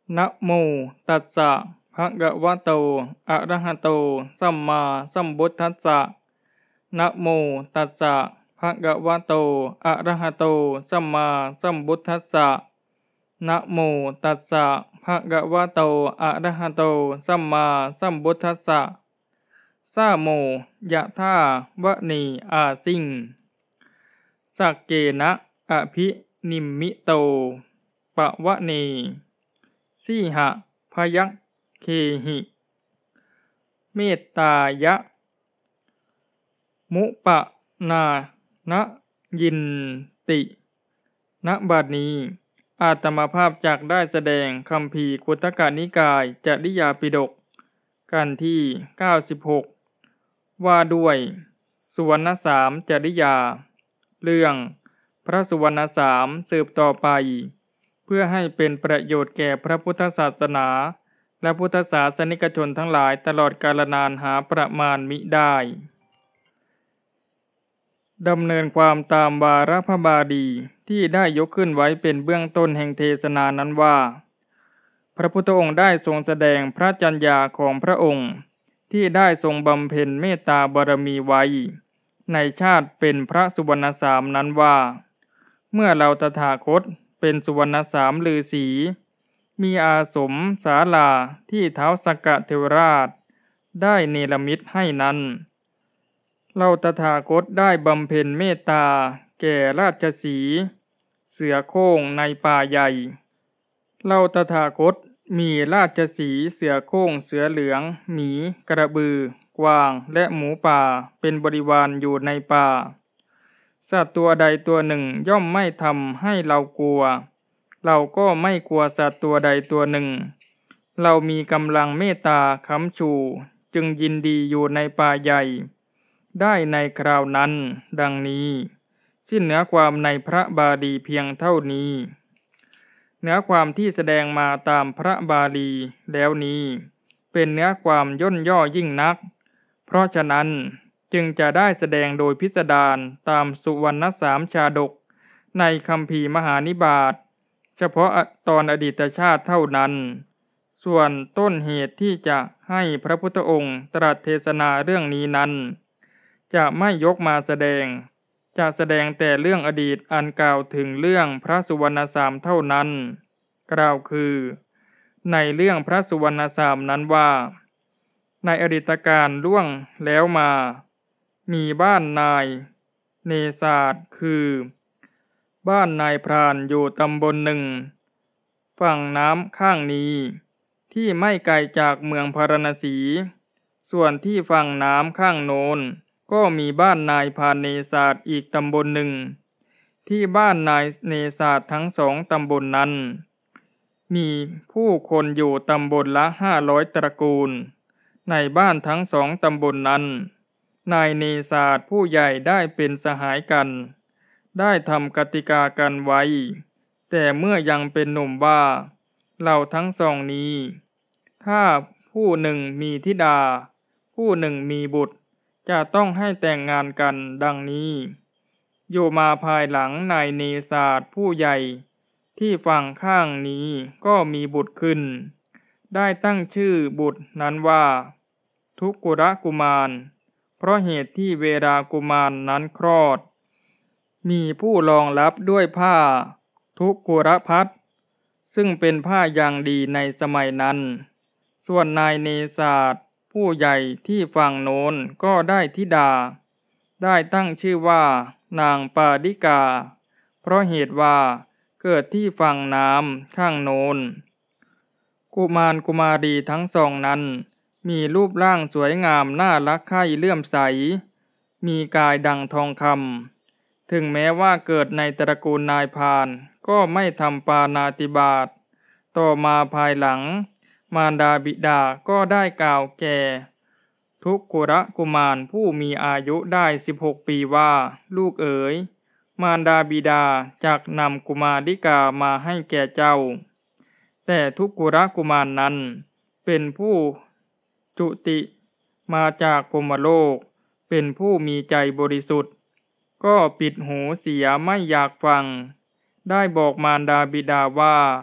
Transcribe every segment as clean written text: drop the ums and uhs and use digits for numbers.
นะโมตัสสะภะคะวะโตอะระหะโตสัมมาสัมพุทธัสสะนะโมตัสสะภะคะวะโตอะระหะโตสัมมาสัมพุทธัสสะนะโมตัสสะภะคะวะโตอะระหะโตสัมมาสัมพุทธัสสะสะโมยะธาวะนีอาสิงสักเกนะอภินิมมิโตปะวะเนสีหะพยัคเคหิเมตตายะมุปะนานะยินติณบัดนี้อาตมาภาพจักได้แสดงคัมภีร์คุตตกนิกายจริยาปิฎกกันที่96ว่าด้วยสุวรรณสามจริยาเรื่องพระสุวรรณสามสืบต่อไปเพื่อให้เป็นประโยชน์แก่พระพุทธศาสนาและพุทธศาสนิกชนทั้งหลายตลอดกาลนานหาประมาณมิได้ดำเนินความตามวาระพระบาลีที่ได้ยกขึ้นไว้เป็นเบื้องต้นแห่งเทศนานั้นว่าพระพุทธองค์ได้ทรงแสดงพระจัญญาของพระองค์ที่ได้ทรงบำเพ็ญเมตตาบารมีไว้ในชาติเป็นพระสุวรรณสามนั้นว่าเมื่อเราตถาคตเป็นสุวรรณสามฤาษีมีอาสมศาลาที่ท้าวสักกะเทวราชได้เนรมิตให้นั้นเราตถาคตได้บำเพ็ญเมตตาแก่ราชสีห์เสือโคร่งในป่าใหญ่เราตถาคตมีราชสีห์เสือโคร่งเสือเหลืองหมีกระบือกวางและหมูป่าเป็นบริวารอยู่ในป่าสัตว์ตัวใดตัวหนึ่งย่อมไม่ทำให้เรากลัวเราก็ไม่กลัวสัตว์ตัวใดตัวหนึ่งเรามีกำลังเมตตาค้ำชูจึงยินดีอยู่ในป่าใหญ่ได้ในคราวนั้นดังนี้สิ้นเนื้อความในพระบาลีเพียงเท่านี้เนื้อความที่แสดงมาตามพระบาลีแล้วนี้เป็นเนื้อความย่นย่อยิ่งนักเพราะฉะนั้นจึงจะได้แสดงโดยพิสดารตามสุวรรณสามชาดกในคัมภีร์มหานิบาตเฉพาะตอนอดีตชาติเท่านั้นส่วนต้นเหตุที่จะให้พระพุทธองค์ตรัสเทศนาเรื่องนี้นั้นจะไม่ยกมาแสดงจะแสดงแต่เรื่องอดีตอันกล่าวถึงเรื่องพระสุวรรณสามเท่านั้นกล่าวคือในเรื่องพระสุวรรณสามนั้นว่าในอดีตการล่วงแล้วมามีบ้านนายเนศาสคือบ้านนายพรานอยู่ตำบลหนึ่งฝั่งน้ำข้างนี้ที่ไม่ไกลจากเมืองพาราณสีส่วนที่ฝั่งน้ำข้างโน้นก็มีบ้านนายพรานเนศาสอีกตำบลหนึ่งที่บ้านนายเนศาสทั้งสองตำบลนั้นมีผู้คนอยู่ตำบลละ500ตระกูลในบ้านทั้งสองตำบลนั้นนายเนศาสผู้ใหญ่ได้เป็นสหายกันได้ทำกติกากันไว้แต่เมื่อยังเป็นหนุ่มว่าเราทั้งสองนี้ถ้าผู้หนึ่งมีธิดาผู้หนึ่งมีบุตรจะต้องให้แต่งงานกันดังนี้อยู่มาภายหลังนายเนศาสผู้ใหญ่ที่ฝั่งข้างนี้ก็มีบุตรขึ้นได้ตั้งชื่อบุตรนั้นว่าทุกกุรกุมารเพราะเหตุที่เวลากุมารนั้นคลอดมีผู้รองรับด้วยผ้าทุกกุรพัสซึ่งเป็นผ้าอย่างดีในสมัยนั้นส่วนนายเนศาสผู้ใหญ่ที่ฝั่งโน้นก็ได้ธิดาได้ตั้งชื่อว่านางปาดิกาเพราะเหตุว่าเกิดที่ฝั่งน้ำข้างโน้นกุมารกุมารีทั้งสองนั้นมีรูปร่างสวยงามน่ารักใคร่เลื่อมใสมีกายดังทองคำถึงแม้ว่าเกิดในตระกูลนายพรานก็ไม่ทำปาณาติบาตต่อมาภายหลังมารดาบิดาก็ได้กล่าวแก่ทุกกุรกุมารผู้มีอายุได้16ปีว่าลูกเอ๋ยมารดาบิดาจักนำกุมาริกามาให้แก่เจ้าแต่ทุกกุรกุมารนั้นเป็นผู้จุติมาจากพรหมโลกเป็นผู้มีใจบริสุทธิ์ก็ปิดหูเสียไม่อยากฟังได้บอกมารดาบิดาว่า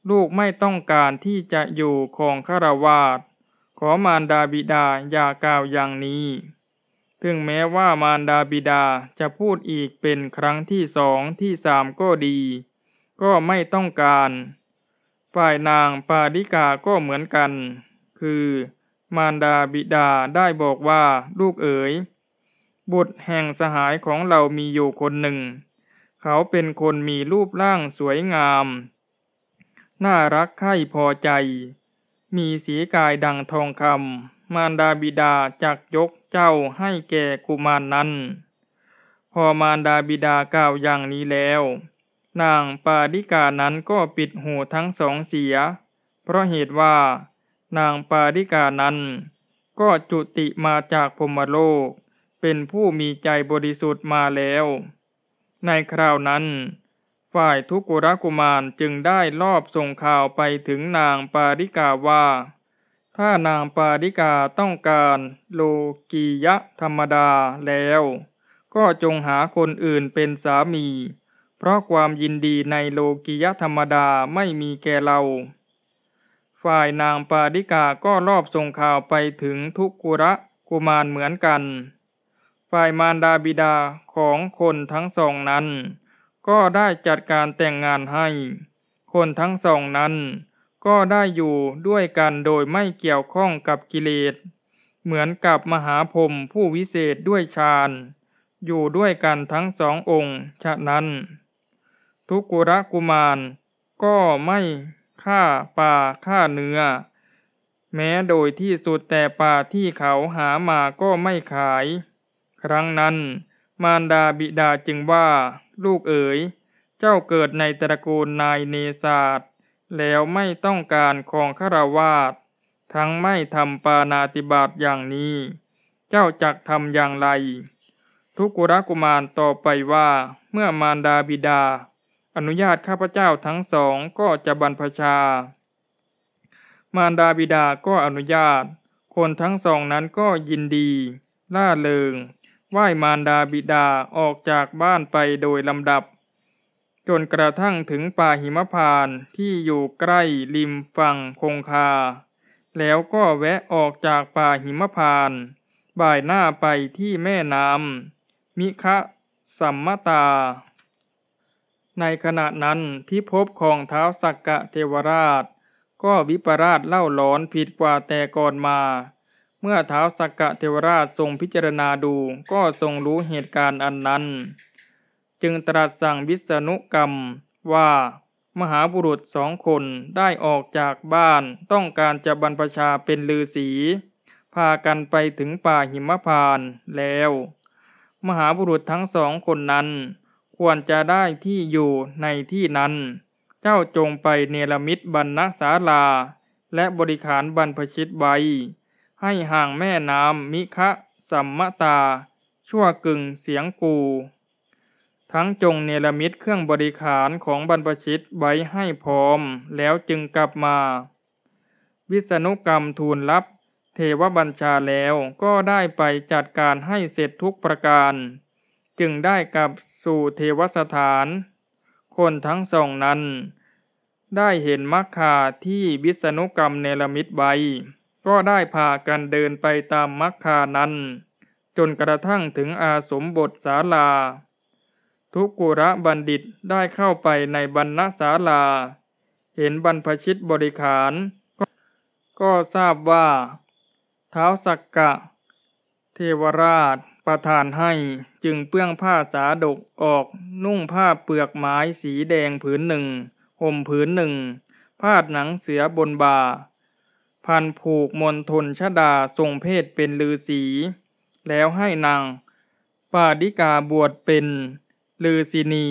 ลูกไม่ต้องการที่จะอยู่ของฆราวาสขอมารดาบิดาอย่ากล่าวอย่างนี้ถึงแม้ว่ามารดาบิดาจะพูดอีกเป็นครั้งที่สองที่สามก็ดีก็ไม่ต้องการฝ่ายนางปาริกาก็เหมือนกันคือมารดาบิดาได้บอกว่าลูกเอ๋ยบุตรแห่งสหายของเรามีอยู่คนหนึ่งเขาเป็นคนมีรูปร่างสวยงามน่ารักใคร่พอใจมีสีกายดังทองคำมารดาบิดาจักยกเจ้าให้แก่กุมารนั้นพอมารดาบิดากล่าวอย่างนี้แล้วนางปาริกานั้นก็ปิดหูทั้งสองเสียเพราะเหตุว่านางปาริกานั้นก็จุติมาจากพรหมโลกเป็นผู้มีใจบริสุทธิ์มาแล้วในคราวนั้นฝ่ายทุกุรกุมารจึงได้ลอบส่งข่าวไปถึงนางปาริกาว่าถ้านางปาริกาต้องการโลกียะธรรมดาแล้วก็จงหาคนอื่นเป็นสามีเพราะความยินดีในโลกียะธรรมดาไม่มีแก่เราฝ่ายนางปาริกาก็ลอบส่งข่าวไปถึงทุกุรกุมารเหมือนกันฝ่ายมารดาบิดาของคนทั้งสองนั้นก็ได้จัดการแต่งงานให้คนทั้งสองนั้นก็ได้อยู่ด้วยกันโดยไม่เกี่ยวข้องกับกิเลสเหมือนกับมหาพรหมผู้วิเศษด้วยฌานอยู่ด้วยกันทั้งสององค์ฉะนั้นทุกุรกุมารก็ไม่ฆ่าปลาฆ่าเนื้อแม้โดยที่สุดแต่ปลาที่เขาหามาก็ไม่ขายครั้งนั้นมารดาบิดาจึงว่าลูกเอ๋ยเจ้าเกิดในตระกูลนายเนศาสแล้วไม่ต้องการของฆราวาสทั้งไม่ทำปาณาติบาตอย่างนี้เจ้าจักทำอย่างไรทุกุรกุมารตอบไปว่าเมื่อมารดาบิดาอนุญาตข้าพเจ้าทั้งสองก็จะบรรพชามารดาบิดาก็อนุญาตคนทั้งสองนั้นก็ยินดีล่าเริงไหว้มารดาบิดาออกจากบ้านไปโดยลำดับจนกระทั่งถึงป่าหิมพานต์ที่อยู่ใกล้ริมฝั่งคงคาแล้วก็แวะออกจากป่าหิมพานต์บ่ายหน้าไปที่แม่น้ำมิคะสัมมตาในขณะนั้นพิภพของท้าวสักกะเทวราชก็วิปราชเล่าร้อนผิดกว่าแต่ก่อนมาเมื่อท้าวสักกะเทวราชทรงพิจารณาดูก็ทรงรู้เหตุการณ์อันนั้นจึงตรัสสั่งวิษณุกรรมว่ามหาบุรุษสองคนได้ออกจากบ้านต้องการจะบรรพชาเป็นฤาษีพากันไปถึงป่าหิมพานต์แล้วมหาบุรุษทั้งสองคนนั้นควรจะได้ที่อยู่ในที่นั้นเจ้าจงไปเนรมิตบรรณศาลาและบริขารบรรพชิตไว้ให้ห่างแม่น้ำมิคะสัมมตาชั่วกึ่งเสียงกูทั้งจงเนรมิตเครื่องบริขารของบรรพชิตไว้ให้พร้อมแล้วจึงกลับมาวิษณุกรรมทูลรับเทวบัญชาแล้วก็ได้ไปจัดการให้เสร็จทุกประการจึงได้กลับสู่เทวสถานคนทั้งสองนั้นได้เห็นมัคคาที่วิษณุกรรมเนรมิตไว้ก็ได้พากันเดินไปตามมัคคานั้นจนกระทั่งถึงอาสมบทศาลาทุกุรบัณฑิตได้เข้าไปในบรรณศาลาเห็นบรรพชิตบริขารก็ทราบว่าท้าวสักกะเทวราชประทานให้จึงเปื้องผ้าสาดกออกนุ่งผ้าเปลือกไม้สีแดงผืนหนึ่งห่มผืนหนึ่งพาดหนังเสือบนบ่าพันผูกมณฑลชฎาทรงเพศเป็นฤาษีแล้วให้นางปาดิกาบวชเป็นฤาษินี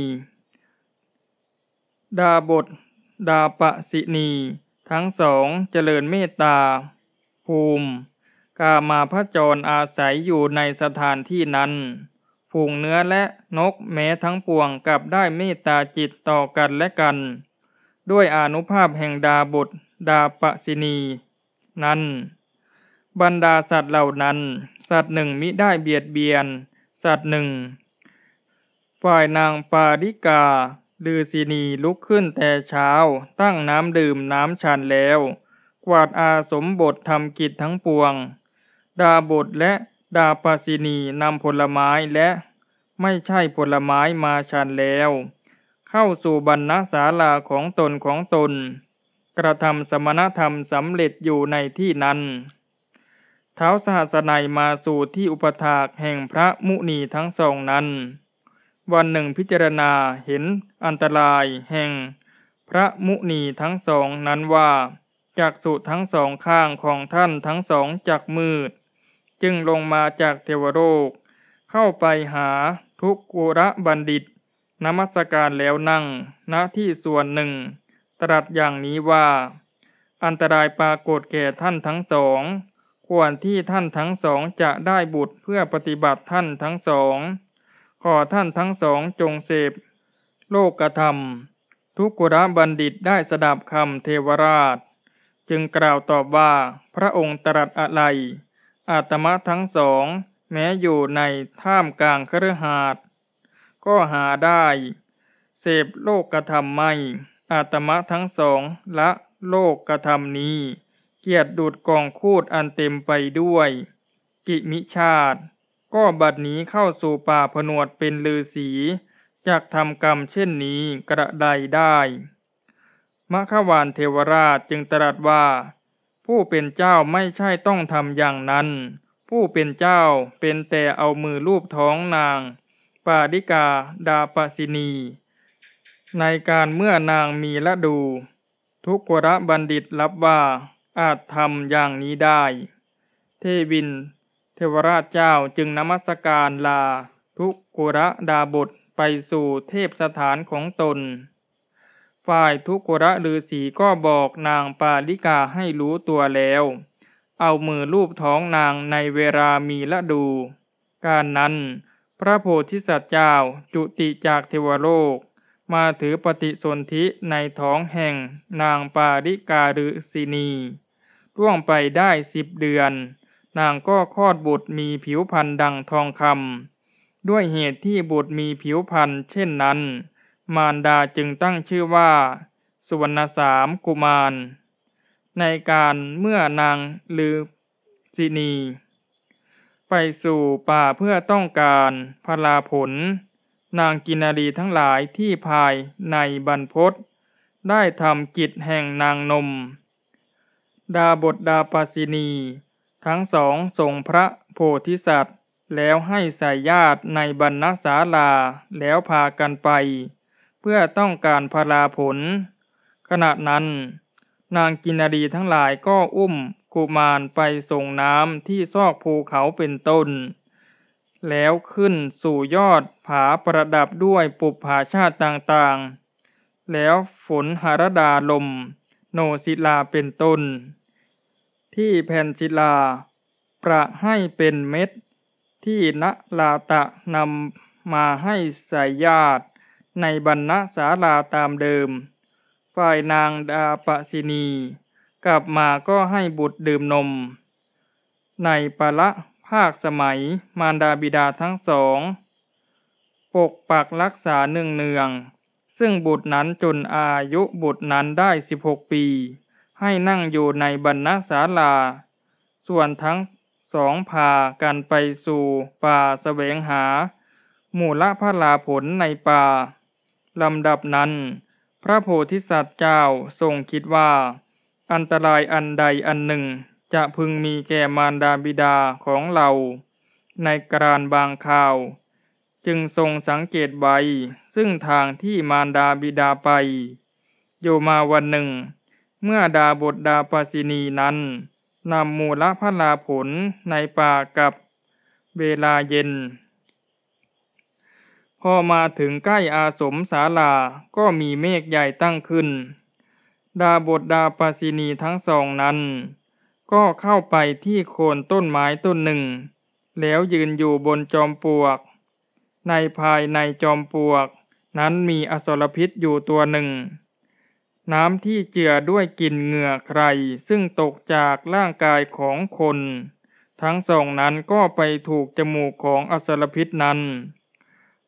ดาบทดาปสินีทั้งสองเจริญเมตตาภูมิกามาพจรอาศัยอยู่ในสถานที่นั้นฝูงเนื้อและนกแม้ทั้งปวงกลับได้เมตตาจิตต่อกันและกันด้วยอานุภาพแห่งดาบทดาปสินีนั้นบรรดาสัตว์เหล่านั้นสัตว์หนึ่งมิได้เบียดเบียนสัตว์หนึ่งฝ่ายนางปาริกาฤาษีนีลุกขึ้นแต่เช้าตั้งน้ำดื่มน้ำฉันแล้วกวาดอาสมบททำกิจทั้งปวงดาบทและดาปสินีนำผลไม้และไม่ใช่ผลไม้มาฉันแล้วเข้าสู่บรรณศาลาของตนกระทำสมณธรรมสำเร็จอยู่ในที่นั้นท้าวสหัสนัยมาสู่ที่อุปถากแห่งพระมุนีทั้งสองนั้นวันหนึ่งพิจารณาเห็นอันตรายแห่งพระมุนีทั้งสองนั้นว่าจักษุทั้งสองข้างของท่านทั้งสองจักมืดจึงลงมาจากเทวโลกเข้าไปหาทุกกุรบัณฑิตนมัสการแล้วนั่งณที่ส่วนหนึ่งตรัสอย่างนี้ว่าอันตรายปรากฏแก่ท่านทั้งสองควรที่ท่านทั้งสองจะได้บุตรเพื่อปฏิบัติท่านทั้งสองขอท่านทั้งสองจงเสพโลกธรรมทุกกุรบัณฑิตได้สดับคำเทวราชจึงกล่าวตอบว่าพระองค์ตรัสอะไรอาตมะทั้งสองแม้อยู่ในท่ามกลางคฤหาสน์ก็หาได้เสพโลกธรรมไม่อาตมะทั้งสองละโลกธรรมนี้เกียรติดุจกองคูดอันเต็มไปด้วยกิมิชาติก็บัดนี้เข้าสู่ป่าผนวดเป็นฤาษีจักทำกรรมเช่นนี้กระใดได้มขวานเทวราชจึงตรัสว่าผู้เป็นเจ้าไม่ใช่ต้องทำอย่างนั้นผู้เป็นเจ้าเป็นแต่เอามือลูบท้องนางปาดิกาดาปสินีในการเมื่อนางมีฤดูทุกกุรบัณฑิตรับว่าอาจทำอย่างนี้ได้เทวินเทวราชเจ้าจึงนมัสการลาทุกกุรดาบทไปสู่เทพสถานของตนฝ่ายทุกกุรฤาษีก็บอกนางปาลิกาให้รู้ตัวแล้วเอามือลูบท้องนางในเวลามีฤดูการนั้นพระโพธิสัตว์เจ้าจุติจากเทวโลกมาถือปฏิสนธิในท้องแห่งนางปาลิกาฤาษีนีล่วงไปได้10 เดือนนางก็คลอดบุตรมีผิวพรรณดังทองคำด้วยเหตุที่บุตรมีผิวพรรณเช่นนั้นมารดาจึงตั้งชื่อว่าสุวรรณสามกุมารในการเมื่อนางฤาษีนีไปสู่ป่าเพื่อต้องการพลาผลนางกินนารีทั้งหลายที่ภายในบรรพตได้ทำกิจแห่งนางนมดาบทดาปสินีทั้งสองส่งพระโพธิสัตว์แล้วให้ใส่ญาติในบรรณศาลาแล้วพากันไปเพื่อต้องการพลาผลขณะนั้นนางกินนารีทั้งหลายก็อุ้มกุมารไปส่งน้ำที่ซอกภูเขาเป็นต้นแล้วขึ้นสู่ยอดผาประดับด้วยปุปภาชาติต่างๆแล้วฝนหรดาลมโนศิลาเป็นต้นที่แผ่นศิลาประให้เป็นเม็ดที่นลาตะนำมาให้ใส่ญาติในบรรณศาลาตามเดิมฝ่ายนางดาปสินีกลับมาก็ให้บุตรดื่มนมในปละภาคสมัยมารดาบิดาทั้งสองปกปักรักษาเนืองซึ่งบุตรนั้นจนอายุบุตรนั้นได้16 ปีให้นั่งอยู่ในบรรณศาลาส่วนทั้งสองพากันไปสู่ป่าแสวงหามูลพลาผลในป่าลำดับนั้นพระโพธิสัตว์เจ้าทรงคิดว่าอันตรายอันใดอันหนึ่งจะพึงมีแก่มารดาบิดาของเราในกรานบางคราวจึงทรงสังเกตไว้ซึ่งทางที่มารดาบิดาไปอยู่มาวันหนึ่งเมื่อดาบทดาปสินีนั้นนำมูลพลาผลในป่ากับเวลาเย็นพอมาถึงใกล้อาสมศาลาก็มีเมฆใหญ่ตั้งขึ้นดาบทดาปสินีทั้งสองนั้นก็เข้าไปที่โคนต้นไม้ต้นหนึ่งแล้วยืนอยู่บนจอมปลวกในภายในจอมปลวกนั้นมีอสรพิษอยู่ตัวหนึ่งน้ำที่เจือด้วยกลิ่นเหงื่อใครซึ่งตกจากร่างกายของคนทั้งสองนั้นก็ไปถูกจมูกของอสรพิษนั้น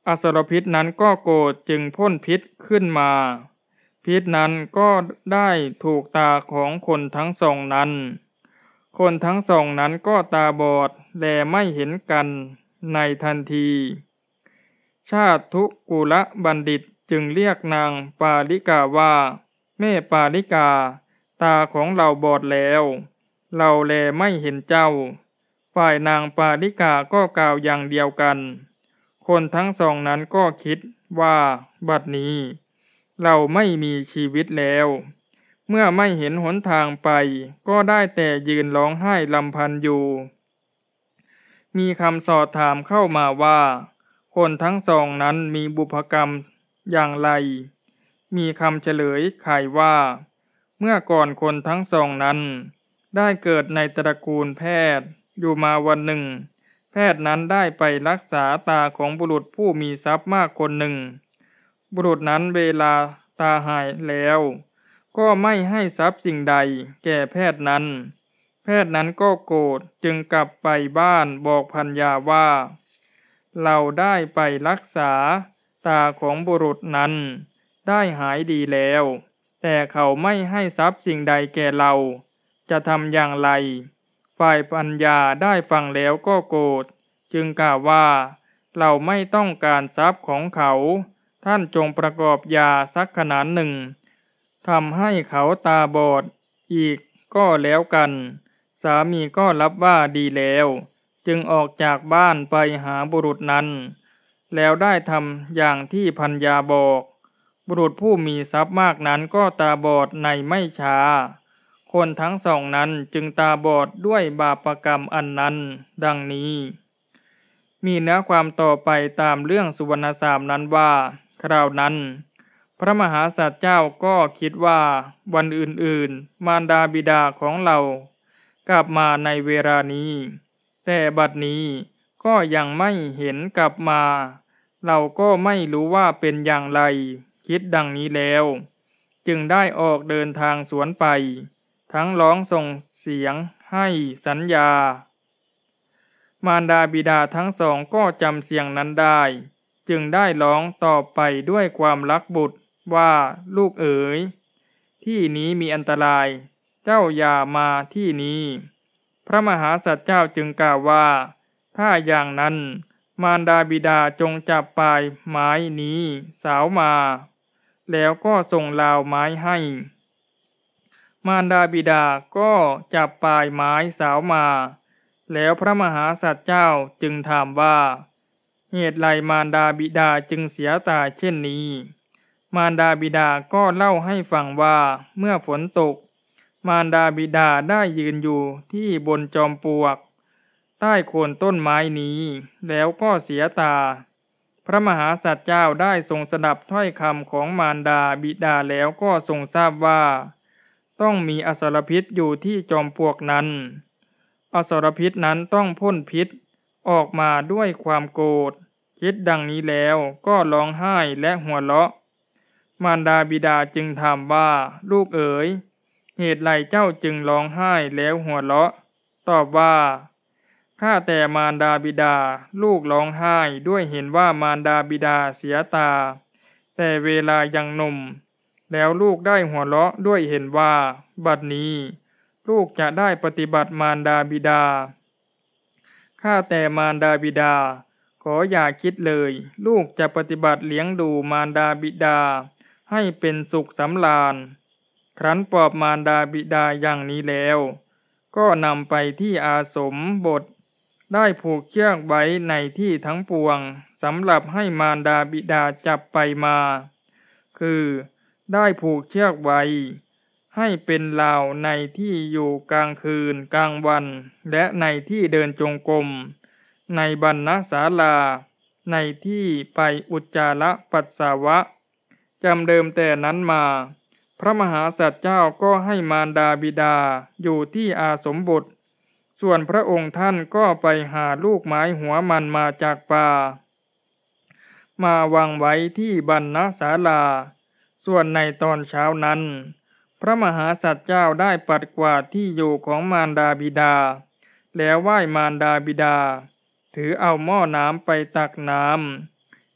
อสรพิษนั้นก็โกรธจึงพ่นพิษขึ้นมาพิษนั้นก็ได้ถูกตาของคนทั้งสองนั้นคนทั้งสองนั้นก็ตาบอดแลไม่เห็นกันในทันทีชาติทุกุลบัณฑิตจึงเรียกนางปาลิกาว่าแม่ปาลิกาตาของเราบอดแล้วเราแลไม่เห็นเจ้าฝ่ายนางปาลิกาก็กล่าวอย่างเดียวกันคนทั้งสองนั้นก็คิดว่าบัดนี้เราไม่มีชีวิตแล้วเมื่อไม่เห็นหนทางไปก็ได้แต่ยืนร้องไห้ลำพันอยู่มีคำสอบถามเข้ามาว่าคนทั้งสองนั้นมีบุพกรรมอย่างไรมีคำเฉลยไขว่าเมื่อก่อนคนทั้งสองนั้นได้เกิดในตระกูลแพทย์อยู่มาวันหนึ่งแพทย์นั้นได้ไปรักษาตาของบุรุษผู้มีทรัพย์มากคนหนึ่งบุรุษนั้นเวลาตาหายแล้วก็ไม่ให้ทรัพย์สิ่งใดแก่แพทย์นั้นแพทย์นั้นก็โกรธจึงกลับไปบ้านบอกภรรยาว่าเราได้ไปรักษาตาของบุรุษนั้นได้หายดีแล้วแต่เขาไม่ให้ทรัพย์สิ่งใดแก่เราจะทำอย่างไรฝ่ายภรรยาได้ฟังแล้วก็โกรธจึงกล่าวว่าเราไม่ต้องการทรัพย์ของเขาท่านจงประกอบยาสักขนาดหนึ่งทำให้เขาตาบอดอีกก็แล้วกันสามีก็รับว่าดีแล้วจึงออกจากบ้านไปหาบุรุษนั้นแล้วได้ทำอย่างที่ภรรยาบอกบุรุษผู้มีทรัพย์มากนั้นก็ตาบอดในไม่ช้าคนทั้งสองนั้นจึงตาบอดด้วยบาปกรรมอันนั้นดังนี้มีเนื้อความต่อไปตามเรื่องสุวรรณสามนั้นว่าคราวนั้นพระมหาสัตว์เจ้าก็คิดว่าวันอื่นๆมารดาบิดาของเรากลับมาในเวลานี้แต่บัดนี้ก็ยังไม่เห็นกลับมาเราก็ไม่รู้ว่าเป็นอย่างไรคิดดังนี้แล้วจึงได้ออกเดินทางสวนไปทั้งร้องส่งเสียงให้สัญญามารดาบิดาทั้งสองก็จำเสียงนั้นได้จึงได้ร้องตอบไปด้วยความรักบุตรว่าลูกเอ๋ยที่นี้มีอันตรายเจ้าอย่ามาที่นี้พระมหาสัตว์เจ้าจึงกล่าวว่าถ้าอย่างนั้นมารดาบิดาจงจับปลายไม้นี้สาวมาแล้วก็ส่งลาวไม้ให้มารดาบิดาก็จับปลายไม้สาวมาแล้วพระมหาสัตว์เจ้าจึงถามว่าเหตุไรมารดาบิดาจึงเสียตาเช่นนี้มารดาบิดาก็เล่าให้ฟังว่าเมื่อฝนตกมารดาบิดาได้ยืนอยู่ที่บนจอมปลวกใต้โคนต้นไม้นี้แล้วก็เสียตาพระมหาสัตว์เจ้าได้ทรงสดับถ้อยคำของมารดาบิดาแล้วก็ทรงทราบว่าต้องมีอสรพิษอยู่ที่จอมปลวกนั้นอสรพิษนั้นต้องพ่นพิษออกมาด้วยความโกรธคิดดังนี้แล้วก็ร้องไห้และหัวเราะมารดาบิดาจึงถามว่าลูกเอ๋ยเหตุไรเจ้าจึงร้องไห้แล้วหัวเราะตอบว่าข้าแต่มารดาบิดาลูกร้องไห้ด้วยเห็นว่ามารดาบิดาเสียตาแต่เวลายังหนุ่มแล้วลูกได้หัวเราะด้วยเห็นว่าบัดนี้ลูกจะได้ปฏิบัติมารดาบิดาข้าแต่มารดาบิดาขออย่าคิดเลยลูกจะปฏิบัติเลี้ยงดูมารดาบิดาให้เป็นสุขสำราญครั้นปลอบมารดาบิดาอย่างนี้แล้วก็นำไปที่อาสมบทได้ผูกเชือกไว้ในที่ทั้งปวงสำหรับให้มารดาบิดาจับไปมาคือได้ผูกเชือกไว้ให้เป็นราวในที่อยู่กลางคืนกลางวันและในที่เดินจงกรมในบรรณศาลาในที่ไปอุจจาระปัสสาวะจำเดิมแต่นั้นมาพระมหาสัตว์เจ้าก็ให้มารดาบิดาอยู่ที่อาสมบทส่วนพระองค์ท่านก็ไปหาลูกไม้หัวมันมาจากป่ามาวางไว้ที่บรรณศาลาส่วนในตอนเช้านั้นพระมหาสัตว์เจ้าได้ปัดกวาดที่อยู่ของมารดาบิดาแล้วไหว้มารดาบิดาถือเอาหม้อน้ำไปตักน้ำ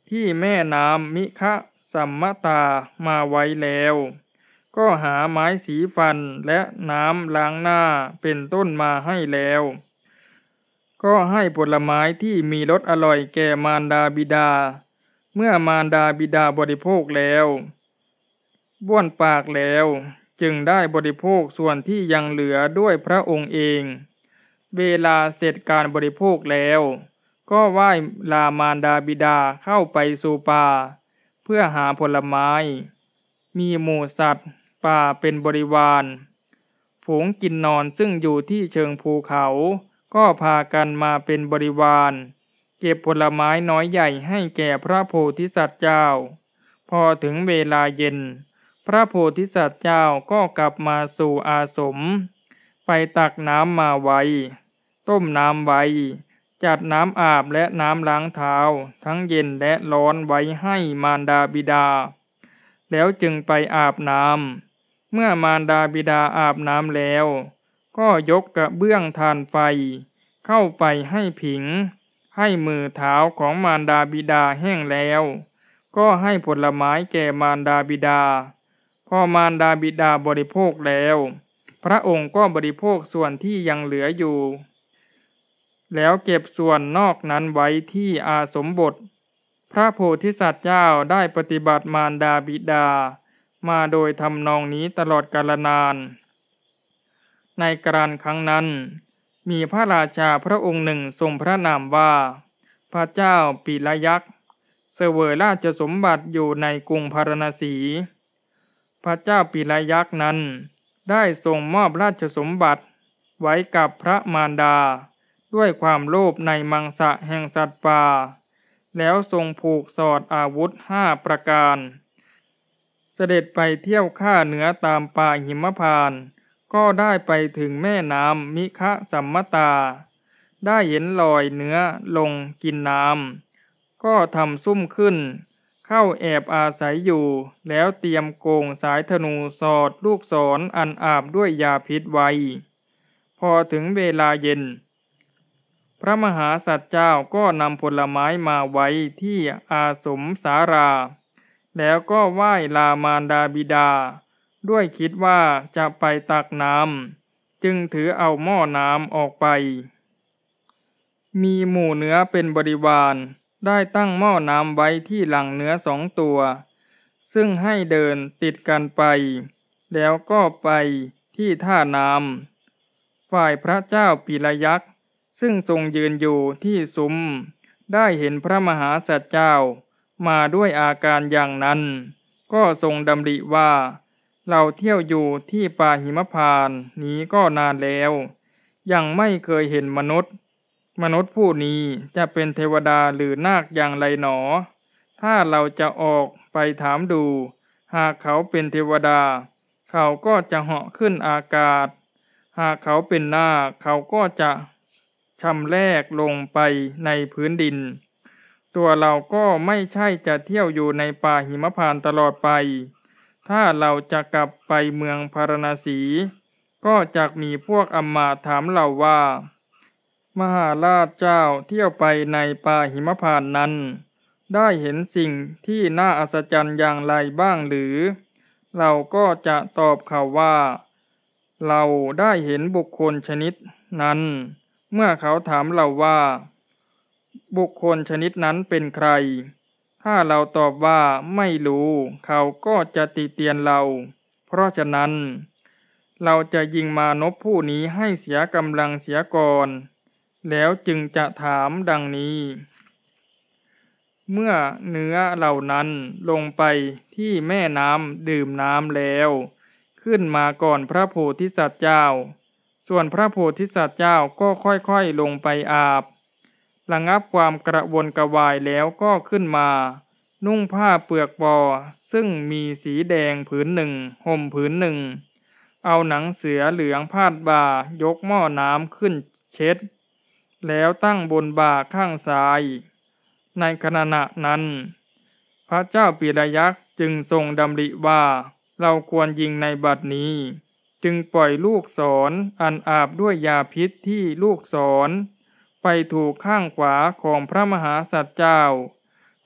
ที่แม่น้ำมิคะสัมมตามาไว้แล้วก็หาไม้สีฟันและน้ำล้างหน้าเป็นต้นมาให้แล้วก็ให้ผลไม้ที่มีรสอร่อยแก่มารดาบิดาเมื่อมารดาบิดาบริโภคแล้วบ้วนปากแล้วจึงได้บริโภคส่วนที่ยังเหลือด้วยพระองค์เองเวลาเสร็จการบริโภคแล้วก็ไหว้ลามารดาบิดาเข้าไปสู่ป่าเพื่อหาผลไม้มีหมู่สัตว์ป่าเป็นบริวารฝูงกินนอนซึ่งอยู่ที่เชิงภูเขาก็พากันมาเป็นบริวารเก็บผลไม้น้อยใหญ่ให้แก่พระโพธิสัตว์เจ้าพอถึงเวลาเย็นพระโพธิสัตว์เจ้าก็กลับมาสู่อาสมไปตักน้ำมาไว้ต้มน้ำไว้จัดน้ำอาบและน้ำล้างเท้าทั้งเย็นและร้อนไว้ให้มารดาบิดาแล้วจึงไปอาบน้ำเมื่อมารดาบิดาอาบน้ำแล้วก็ยกกระเบื้องถ่านไฟเข้าไปให้ผิงให้มือเท้าของมารดาบิดาแห้งแล้วก็ให้ผลไม้แก่มารดาบิดาพอมารดาบิดาบริโภคแล้วพระองค์ก็บริโภคส่วนที่ยังเหลืออยู่แล้วเก็บส่วนนอกนั้นไว้ที่อาสมบทพระโพธิสัตว์เจ้าได้ปฏิบัติมารดาบิดามาโดยทำนองนี้ตลอดกาลนานในกาลครั้งนั้นมีพระราชาพระองค์หนึ่งทรงพระนามว่าพระเจ้าปิลยักษ์เสวยราชสมบัติอยู่ในกรุงพาราณสีพระเจ้าปิลยักษ์นั้นได้ทรงมอบราชสมบัติไว้กับพระมารดาด้วยความโลภในมังสะแห่งสัตว์ป่าแล้วทรงผูกสอดอาวุธ5ประการเสด็จไปเที่ยวฆ่าเนื้อตามป่าหิมพานต์ก็ได้ไปถึงแม่น้ำมิคะสัมมตาได้เห็นลอยเนื้อลงกินน้ำก็ทำซุ่มขึ้นเข้าแอบอาศัยอยู่แล้วเตรียมโกงสายธนูสอดลูกศรอันอาบด้วยยาพิษไว้พอถึงเวลาเย็นพระมหาสัตว์เจ้าก็นำผลไม้มาไว้ที่อาสมสาราแล้วก็ไหว้ลามารดาบิดาด้วยคิดว่าจะไปตักน้ำจึงถือเอาหม้อน้ำออกไปมีหมู่เนื้อเป็นบริวารได้ตั้งหม้อน้ำไว้ที่หลังเนื้อ2 ตัวซึ่งให้เดินติดกันไปแล้วก็ไปที่ท่าน้ำฝ่ายพระเจ้าปิลยักษ์ซึ่งทรงยืนอยู่ที่ซุ้มได้เห็นพระมหาสัตว์เจ้ามาด้วยอาการอย่างนั้นก็ทรงดำริว่าเราเที่ยวอยู่ที่ป่าหิมพานต์นี้ก็นานแล้วยังไม่เคยเห็นมนุษย์ผู้นี้จะเป็นเทวดาหรือนาคอย่างไรหนอถ้าเราจะออกไปถามดูหากเขาเป็นเทวดาเขาก็จะเหาะขึ้นอากาศหากเขาเป็นนาคเขาก็จะชำแรกลงไปในพื้นดินตัวเราก็ไม่ใช่จะเที่ยวอยู่ในป่าหิมพานต์ตลอดไปถ้าเราจะกลับไปเมืองพาราณสีก็จะมีพวกอำมาตย์ถามเราว่ามหาราชเจ้าเที่ยวไปในป่าหิมพานต์นั้นได้เห็นสิ่งที่น่าอัศจรรย์อย่างไรบ้างหรือเราก็จะตอบเขาว่าเราได้เห็นบุคคลชนิดนั้นเมื่อเขาถามเราว่าบุคคลชนิดนั้นเป็นใครถ้าเราตอบว่าไม่รู้เขาก็จะติเตียนเราเพราะฉะนั้นเราจะยิงมานพผู้นี้ให้เสียกำลังเสียก่อนแล้วจึงจะถามดังนี้เมื่อเนื้อเหล่านั้นลงไปที่แม่น้ำดื่มน้ำแล้วขึ้นมาก่อนพระโพธิสัตว์เจ้าส่วนพระโพธิสัตว์เจ้าก็ค่อยๆลงไปอาบระงับความกระวนกระวายแล้วก็ขึ้นมานุ่งผ้าเปลือกบอซึ่งมีสีแดงผืนหนึ่งห่มผืนหนึ่งเอาหนังเสือเหลืองพาดบ่ายกหม้อน้ำขึ้นเช็ดแล้วตั้งบนบ่าข้างซ้ายในขณะนั้นพระเจ้าปิลยักษ์จึงทรงดำริว่าเราควรยิงในบัดนี้จึงปล่อยลูกศรอันอาบด้วยยาพิษที่ลูกศรไปถูกข้างขวาของพระมหาสัตว์เจ้าท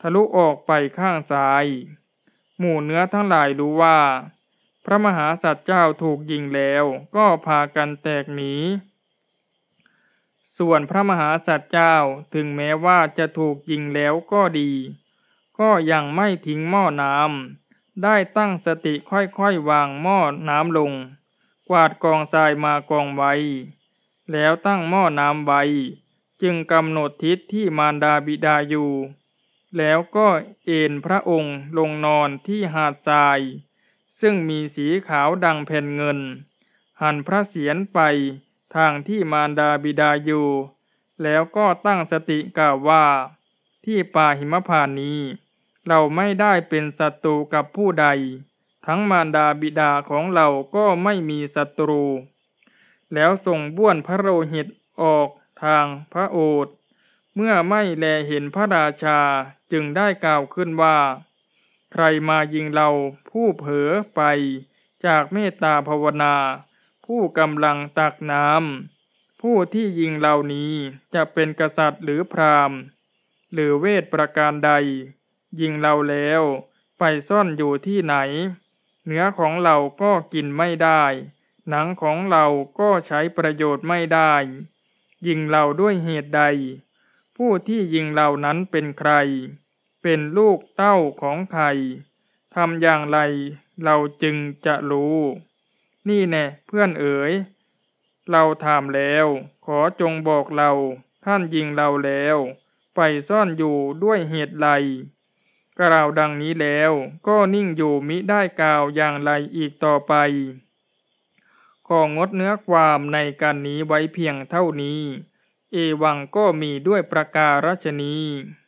ทะลุออกไปข้างซ้าย หมู่เนื้อทั้งหลายรู้ว่าพระมหาสัตว์เจ้าถูกยิงแล้วก็พากันแตกหนีส่วนพระมหาสัตว์เจ้าถึงแม้ว่าจะถูกยิงแล้วก็ดีก็ยังไม่ทิ้งหม้อน้ำได้ตั้งสติค่อยๆวางหม้อน้ำลงกวาดกองทรายมากองไว้แล้วตั้งหม้อน้ำไว้จึงกำหนดทิศที่มารดาบิดาอยู่แล้วก็เอนพระองค์ลงนอนที่หาดทรายซึ่งมีสีขาวดังแผ่นเงินหันพระเศียรไปทางที่มารดาบิดาอยู่แล้วก็ตั้งสติกล่าวว่าที่ป่าหิมพานต์นี้เราไม่ได้เป็นศัตรูกับผู้ใดทั้งมารดาบิดาของเราก็ไม่มีศัตรูแล้วส่งบ้วนพระโลหิตออกทางพระโอษฐ์เมื่อไม่แลเห็นพระราชาจึงได้กล่าวขึ้นว่าใครมายิงเราผู้เผลอไปจากเมตตาภาวนาผู้กำลังตักน้ำผู้ที่ยิงเหล่านี้จะเป็นกษัตริย์หรือพราหมณ์หรือเวทประการใดยิงเราแล้วไปซ่อนอยู่ที่ไหนเนื้อของเราก็กินไม่ได้หนังของเราก็ใช้ประโยชน์ไม่ได้ยิงเราด้วยเหตุใดผู้ที่ยิงเรานั้นเป็นใครเป็นลูกเต้าของใครทำอย่างไรเราจึงจะรู้นี่แน่เพื่อนเอ๋ยเราถามแล้วขอจงบอกเราท่านยิงเราแล้วไปซ่อนอยู่ด้วยเหตุใดกล่าวดังนี้แล้วก็นิ่งอยู่มิได้กล่าวอย่างไรอีกต่อไปของงดเนื้อความในการนี้ไว้เพียงเท่านี้เอวังก็มีด้วยประการฉนี้